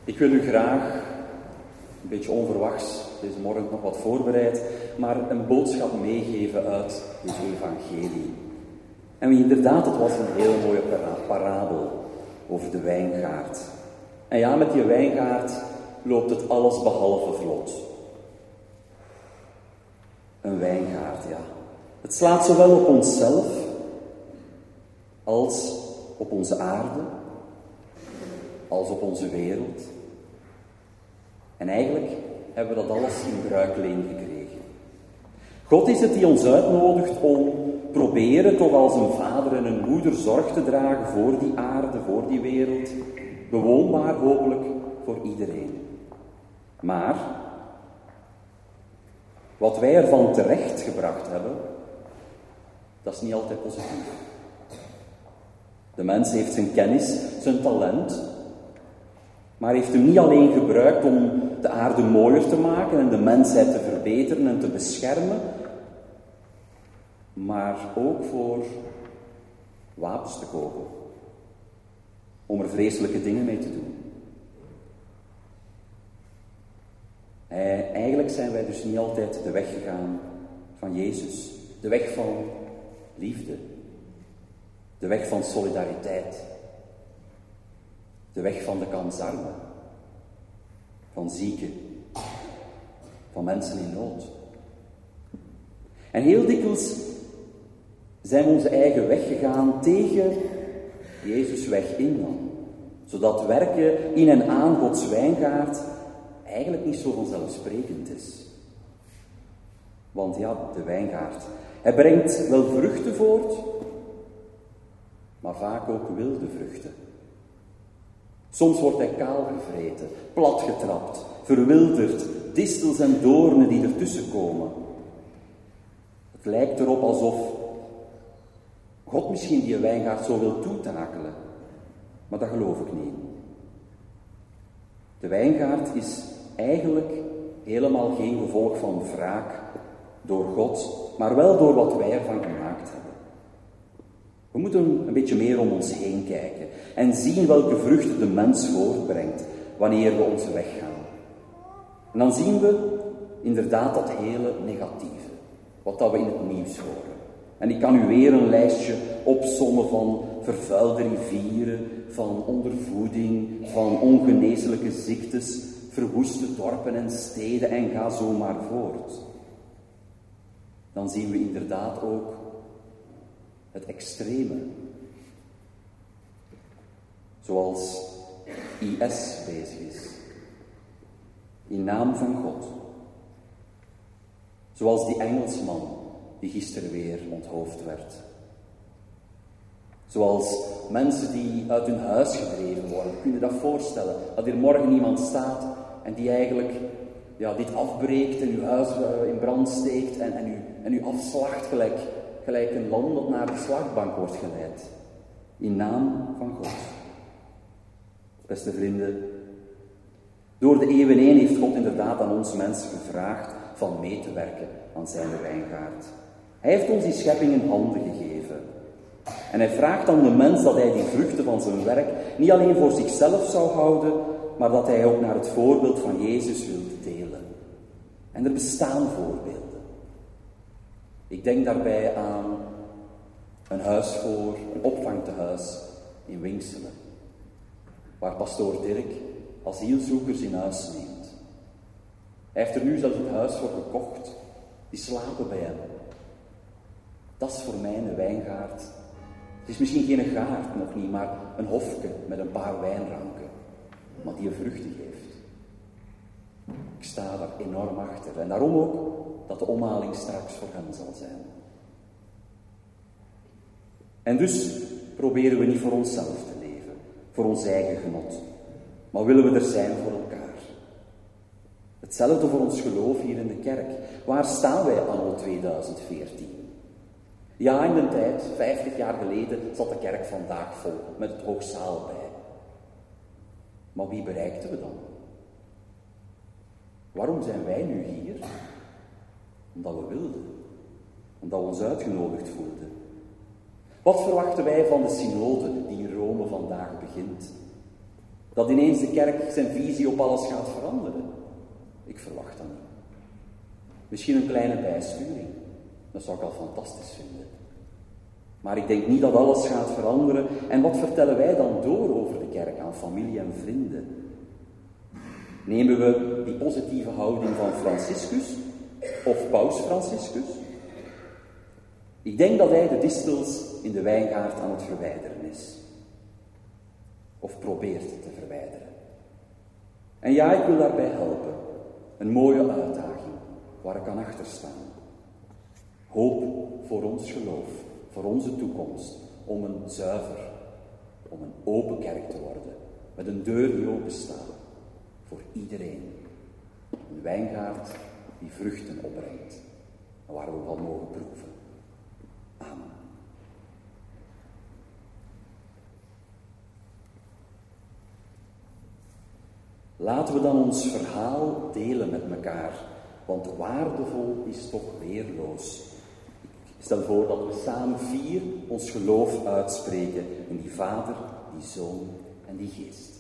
Ik wil u graag, een beetje onverwachts, deze morgen nog wat voorbereid, maar een boodschap meegeven uit de evangelie. En inderdaad, het was een hele mooie parabel over de wijngaard. En ja, met die wijngaard loopt het alles behalve vlot. Een wijngaard, ja. Het slaat zowel op onszelf als op onze aarde, als op onze wereld. En eigenlijk hebben we dat alles in bruikleen gekregen. God is het die ons uitnodigt om proberen toch als een vader en een moeder zorg te dragen voor die aarde, voor die wereld. Bewoonbaar hopelijk voor iedereen. Maar wat wij ervan terecht gebracht hebben, dat is niet altijd positief. De mens heeft zijn kennis, zijn talent, maar heeft hem niet alleen gebruikt om de aarde mooier te maken en de mensheid te verbeteren en te beschermen, maar ook voor wapens te kopen. Om er vreselijke dingen mee te doen. Eigenlijk zijn wij dus niet altijd de weg gegaan van Jezus. De weg van liefde. De weg van solidariteit. De weg van de kansarmen. Van zieken. Van mensen in nood. En heel dikwijls zijn we onze eigen weg gegaan tegen Jezus' weg in dan. Zodat werken in en aan Gods wijngaard eigenlijk niet zo vanzelfsprekend is. Want ja, de wijngaard, hij brengt wel vruchten voort, maar vaak ook wilde vruchten. Soms wordt hij kaal gevreten, platgetrapt, verwilderd, distels en doornen die ertussen komen. Het lijkt erop alsof God misschien die wijngaard zo wil toetakelen, maar dat geloof ik niet. De wijngaard is eigenlijk helemaal geen gevolg van wraak door God, maar wel door wat wij ervan gemaakt hebben. We moeten een beetje meer om ons heen kijken en zien welke vruchten de mens voortbrengt wanneer we onze weg gaan. En dan zien we inderdaad dat hele negatieve, wat dat we in het nieuws horen. En ik kan u weer een lijstje opsommen van vervuilde rivieren, van ondervoeding, van ongeneeslijke ziektes, verwoeste dorpen en steden en ga zo maar voort. Dan zien we inderdaad ook het extreme. Zoals IS bezig is. In naam van God. Zoals die Engelsman die gisteren weer onthoofd werd. Zoals mensen die uit hun huis gedreven worden. Kun je dat voorstellen? Dat hier morgen iemand staat en die eigenlijk dit afbreekt en uw huis in brand steekt en u afslacht gelijk een lam dat naar de slachtbank wordt geleid. In naam van God. Beste vrienden, door de eeuwen heen heeft God inderdaad aan ons mensen gevraagd van mee te werken aan zijn wijngaard. Hij heeft ons die schepping in handen gegeven. En hij vraagt aan de mens dat hij die vruchten van zijn werk niet alleen voor zichzelf zou houden, maar dat hij ook naar het voorbeeld van Jezus wil delen. En er bestaan voorbeelden. Ik denk daarbij aan een huis voor een opvangtehuis in Winkselen, waar pastoor Dirk asielzoekers in huis neemt. Hij heeft er nu zelfs het huis voor gekocht. Die slapen bij hem. Dat is voor mij een wijngaard. Het is misschien geen gaard nog niet, maar een hofje met een paar wijnranken, maar die vruchten geeft. Ik sta daar enorm achter en daarom ook dat de omhaling straks voor hen zal zijn. En dus proberen we niet voor onszelf te leven, voor ons eigen genot, maar willen we er zijn voor elkaar. Hetzelfde voor ons geloof hier in de kerk. Waar staan wij anno 2014? Ja, in de tijd, 50 jaar geleden, zat de kerk vandaag vol, met het hoogzaal bij. Maar wie bereikten we dan? Waarom zijn wij nu hier? Omdat we wilden. Omdat we ons uitgenodigd voelden. Wat verwachten wij van de synode die in Rome vandaag begint? Dat ineens de kerk zijn visie op alles gaat veranderen. Ik verwacht dat niet. Misschien een kleine bijsturing. Dat zou ik al fantastisch vinden. Maar ik denk niet dat alles gaat veranderen. En wat vertellen wij dan door over de kerk aan familie en vrienden? Nemen we die positieve houding van Franciscus of Paus Franciscus? Ik denk dat hij de distels in de wijngaard aan het verwijderen is. Of probeert te verwijderen. En ja, ik wil daarbij helpen. Een mooie uitdaging waar ik kan achter staan. Hoop voor ons geloof, voor onze toekomst, om een zuiver, om een open kerk te worden, met een deur die open staat, voor iedereen. Een wijngaard die vruchten opbrengt, en waar we van mogen proeven. Amen. Laten we dan ons verhaal delen met elkaar, want waardevol is toch weerloos. Ik stel voor dat we samen 4 ons geloof uitspreken in die Vader, die Zoon en die Geest.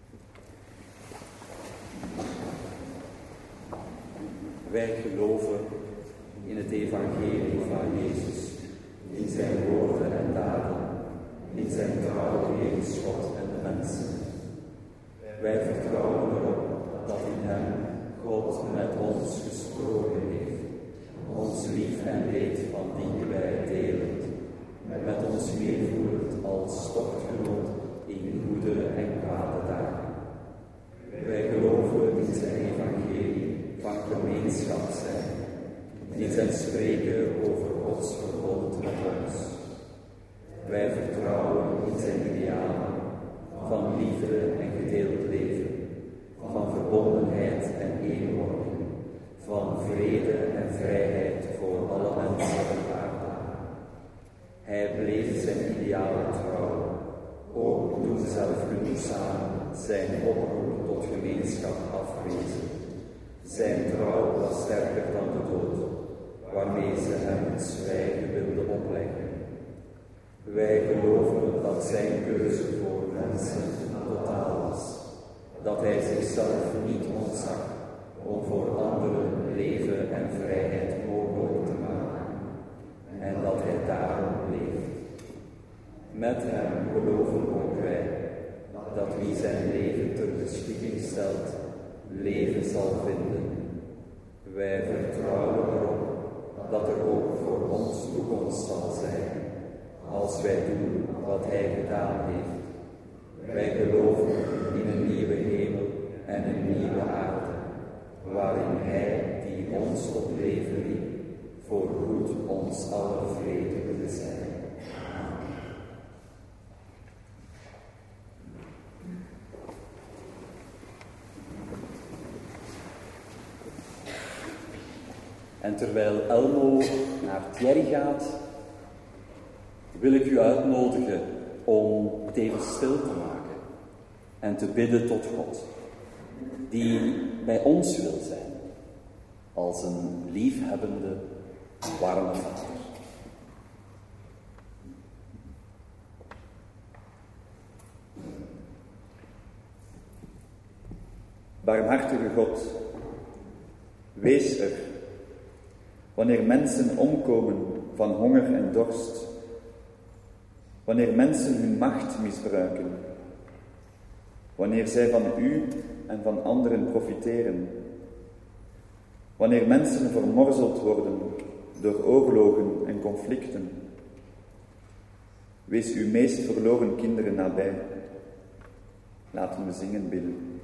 Wij geloven in het evangelie van Jezus, in zijn woorden en daden, in zijn trouw jegens God en de mensen. Wij vertrouwen erop dat in hem God met ons gesproken heeft, ons lief en leed van dichtbij delend, met ons meevoert als tochtgenoot in goede en kwade dagen. Wij geloven in zijn evangelie van gemeenschap zijn, in zijn spreken over Gods verbond met ons. Wij vertrouwen in zijn idealen van liefde en gedeeld leven, van verbondenheid en eenwording, van vrede en vrijheid voor alle mensen op aarde. Hij bleef zijn idealen trouw, ook toen zelfgenoegzaam zijn oproep tot gemeenschap afwezen. Zijn trouw was sterker dan de dood, waarmee ze hem het zwijgen wilden opleggen. Wij geloven dat zijn keuze voor mensen totaal was, dat hij zichzelf niet ontzag om voor anderen leven en vrijheid mogelijk te maken, en dat hij daarom leeft. Met hem geloven ook wij dat wie zijn leven ter beschikking stelt, leven zal vinden. Wij vertrouwen erop dat er ook voor ons toekomst zal zijn, als wij doen wat hij gedaan heeft. Wij geloven in een nieuwe hemel en een nieuwe aarde, waarin hij die ons tot leven riep, voor goed ons aller vrede wil zijn. En terwijl Elmo naar Thierry gaat, wil ik u uitnodigen om het even stil te maken en te bidden tot God, die bij ons wil zijn, als een liefhebbende, warme Vader. Barmhartige God, wees er wanneer mensen omkomen van honger en dorst, wanneer mensen hun macht misbruiken, wanneer zij van u en van anderen profiteren, wanneer mensen vermorzeld worden door oorlogen en conflicten. Wees uw meest verloren kinderen nabij. Laten we zingen bidden.